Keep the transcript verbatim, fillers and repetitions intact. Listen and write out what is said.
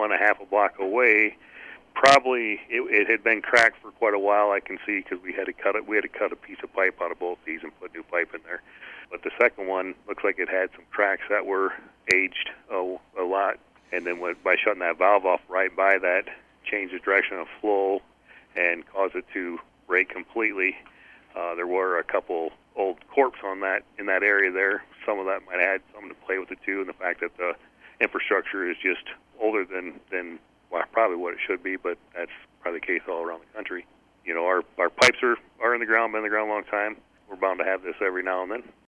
one a half a block away. Probably it, it had been cracked for quite a while. I can see because we had to cut it. We had to cut a piece of pipe out of both these and put new pipe in there. But the second one looks like it had some cracks that were aged a, a lot. And then when, by shutting that valve off right by that, changed the direction of flow and caused it to break completely. Uh, there were a couple old corks on that in that area there. Some of that might have had something to play with it too, and the fact that the infrastructure is just older than than well, probably what it should be, but that's probably the case all around the country. You know, our our pipes are are in the ground, been in the ground a long time. We're bound to have this every now and then.